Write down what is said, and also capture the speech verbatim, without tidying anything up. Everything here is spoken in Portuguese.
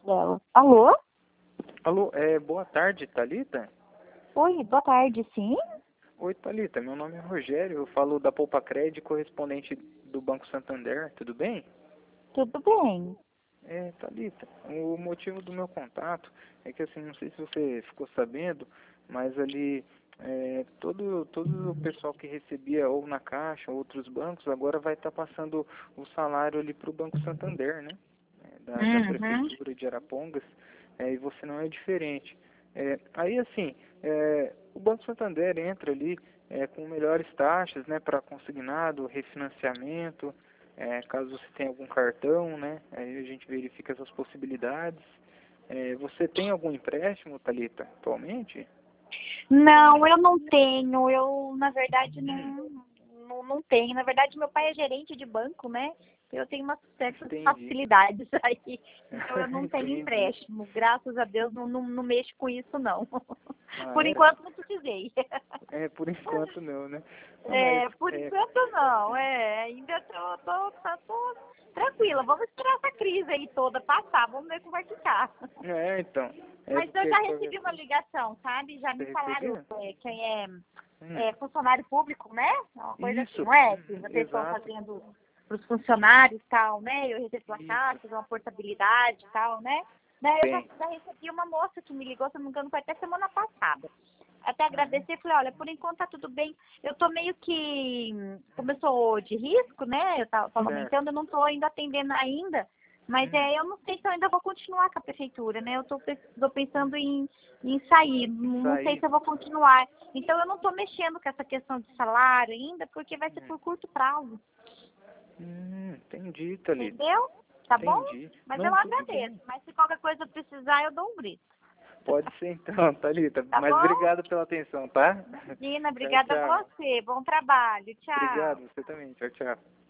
dela. Alô? Alô, é, boa tarde, Thalita? Oi, boa tarde, sim? Oi, Thalita, meu nome é Rogério, eu falo da Poupa Cred, correspondente do Banco Santander, tudo bem? Tudo bem. É, Thalita, o motivo do meu contato é que, assim, não sei se você ficou sabendo, mas ali, é, todo, todo o pessoal que recebia ou na Caixa ou outros bancos, agora vai estar passando o salário ali para o Banco Santander, né? É, da, da Uhum. Prefeitura de Arapongas, é, e você não é diferente. É, aí, assim, é, o Banco Santander entra ali é, com melhores taxas, né, para consignado, refinanciamento, é, caso você tenha algum cartão, né, aí a gente verifica essas possibilidades. É, você tem algum empréstimo, Thalita, atualmente? Não, eu não tenho. Eu, na verdade, não, não, não tenho. Na verdade, meu pai é gerente de banco, né? Eu tenho umas certas Entendi. facilidades aí. Então, eu não tenho Entendi. empréstimo. Graças a Deus, não, não, não mexo com isso, não. Ah, Por é? enquanto, não precisei. É, por enquanto não, né? Não, mas, É, por é, enquanto não, é, ainda tô, tô, tô, tô tranquila, vamos esperar essa crise aí toda passar, vamos ver como vai ficar. é, então, é Mas eu porque já qualquer recebi uma coisa, ligação, sabe? Já você me falaram recebeu? é, quem é, Hum, é funcionário público, né? Uma coisa assim, isso, não é? Que uhum, vocês estão exato, fazendo para os funcionários e tal, né? Eu recebi uma isso, carta, uma portabilidade e tal, né? Daí eu já, tem. já recebi uma moça que me ligou, se não me engano, foi até semana passada. Até Ah, é? agradecer, falei, olha, por enquanto tá tudo bem. Eu tô meio que, como eu sou de risco, né? Eu tava tava Certo. aumentando, eu não tô ainda atendendo ainda. Mas Hum, é, eu não sei se eu ainda vou continuar com a prefeitura, né? Eu tô, pe- tô pensando em, em sair, não isso não sei aí. se eu vou continuar. Então eu não tô mexendo com essa questão de salário ainda, porque vai ser Hum, por curto prazo, hum, entendi, Thalita, entendeu? Tá bom? entendi. Mas eu Não, tudo agradeço. bem. Mas se qualquer coisa eu precisar, eu dou um grito. Pode ser então, Thalita, Tá mas bom? obrigado pela atenção, tá? Imagina, Tchau, obrigada a tchau. você. Bom trabalho. Obrigado, Tchau. você também. Tchau, tchau.